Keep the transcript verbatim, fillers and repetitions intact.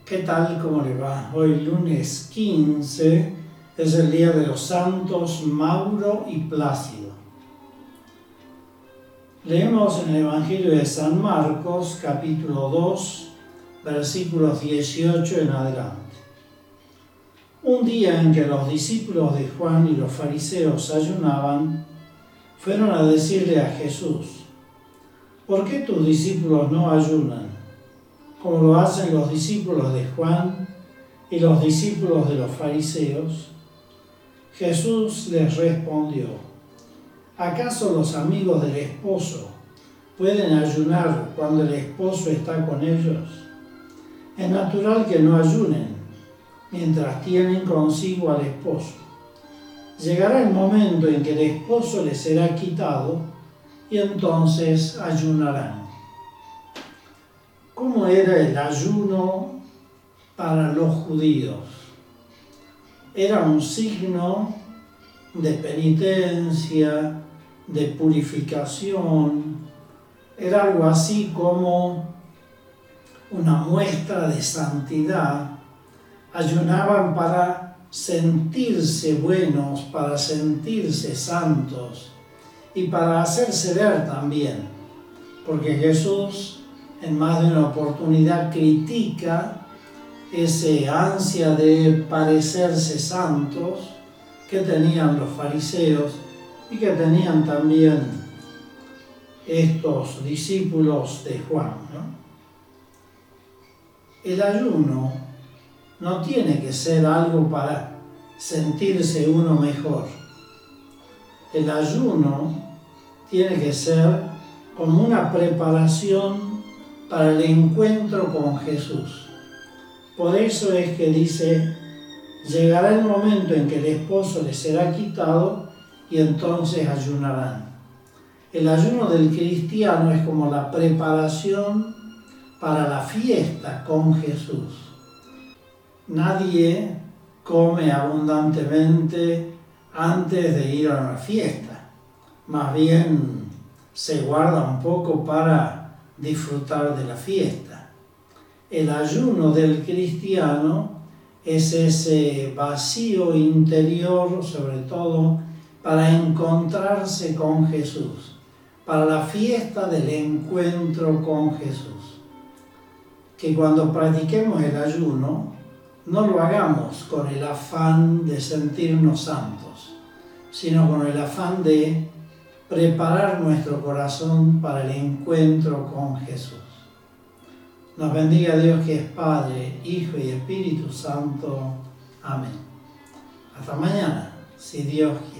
¿Qué tal? ¿Cómo le va? Hoy lunes quince es el día de los santos Mauro y Plácido. Leemos en el Evangelio de San Marcos, capítulo dos, versículos dieciocho en adelante. Un día en que los discípulos de Juan y los fariseos ayunaban, fueron a decirle a Jesús: ¿por qué tus discípulos no ayunan, como lo hacen los discípulos de Juan y los discípulos de los fariseos? Jesús les respondió: ¿acaso los amigos del esposo pueden ayunar cuando el esposo está con ellos? Es natural que no ayunen mientras tienen consigo al esposo. Llegará el momento en que el esposo les será quitado y entonces ayunarán. ¿Cómo era el ayuno para los judíos? Era un signo de penitencia, de purificación. Era algo así como una muestra de santidad. Ayunaban para sentirse buenos, para sentirse santos y para hacerse ver también, porque Jesús en más de una oportunidad critica ese ansia de parecerse santos que tenían los fariseos y que tenían también estos discípulos de Juan, ¿no? El ayuno no tiene que ser algo para sentirse uno mejor. El ayuno tiene que ser como una preparación para el encuentro con Jesús. Por eso es que dice: llegará el momento en que el esposo les será quitado y entonces ayunarán. El ayuno del cristiano es como la preparación para la fiesta con Jesús. Nadie come abundantemente antes de ir a una fiesta. Más bien se guarda un poco para disfrutar de la fiesta. El ayuno del cristiano es ese vacío interior, sobre todo para encontrarse con Jesús, para la fiesta del encuentro con Jesús. Que cuando practiquemos el ayuno, no lo hagamos con el afán de sentirnos santos, sino con el afán de preparar nuestro corazón para el encuentro con Jesús. Nos bendiga Dios, que es Padre, Hijo y Espíritu Santo. Amén. Hasta mañana, si Dios quiere.